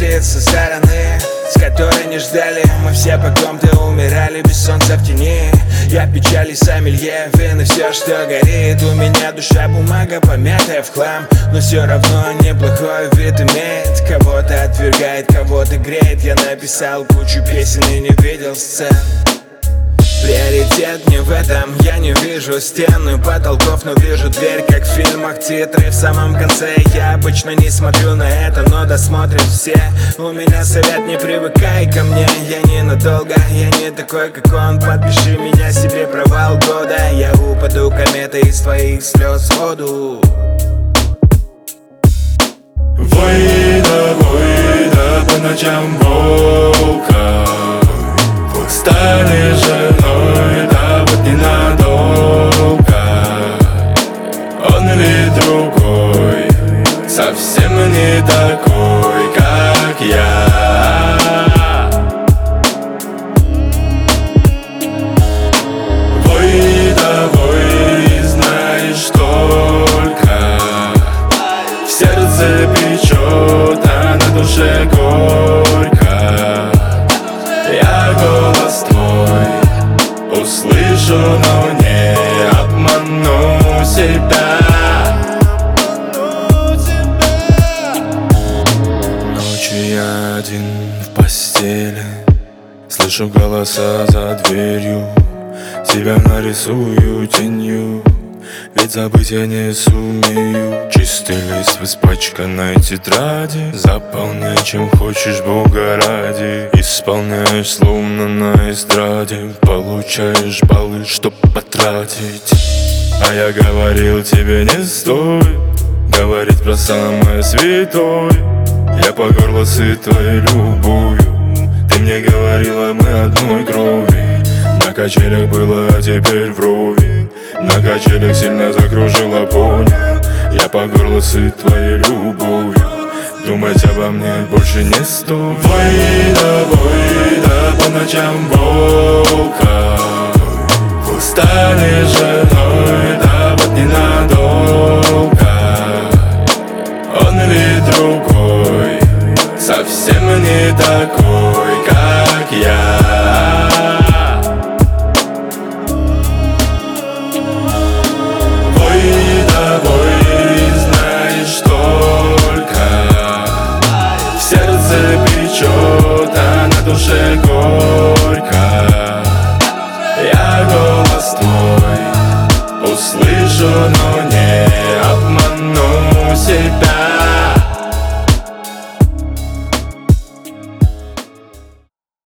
взгляд со стороны, с которой не ждали. Мы все по ком-то умирали без солнца в тени. Я печали сомелье, вины, все, что горит. У меня душа бумага, помятая в хлам, но все равно неплохой вид имеет. Кого-то отвергает, кого-то греет. Я написал кучу песен и не видел сцен. Приоритет не в этом, я не вижу стены, потолков, но вижу дверь, как в фильмах, титры в самом конце. Я обычно не смотрю на это, но досмотрят все. У меня совет: не привыкай ко мне, я ненадолго, я не такой, как он. Подпиши меня себе провал года, я упаду кометой из твоих слез в воду. Войда, по ночам волка, вы стали женой, да вот ненадолго. Он или другой, совсем не такой, как я. Вой, знаешь только, в сердце печет, а на душе горько. Я голос твой услышу, но не обману себя. Ночью я один в постели, слышу голоса за дверью. Тебя нарисую тенью, ведь забыть я не сумею. Чистый лист в испачканной тетради, заполняй чем хочешь, Бога ради. Исполняешь словно на эстраде, получаешь баллы, чтоб потратить. А я говорил тебе не стоит говорить про самое святое. Я по горло сыт твоей любовью, ты мне говорила, мы одной крови. На качелях было, а теперь вровень. На качелях сильно закружила поня. Я по горло сыт твоей любовью, думать обо мне больше не стоит. Войда, по ночам волка, вы стали женой, да вот ненадолго. Он или другой, совсем не такой, как я. Печет, а на душе горько. Я голос твой услышу, но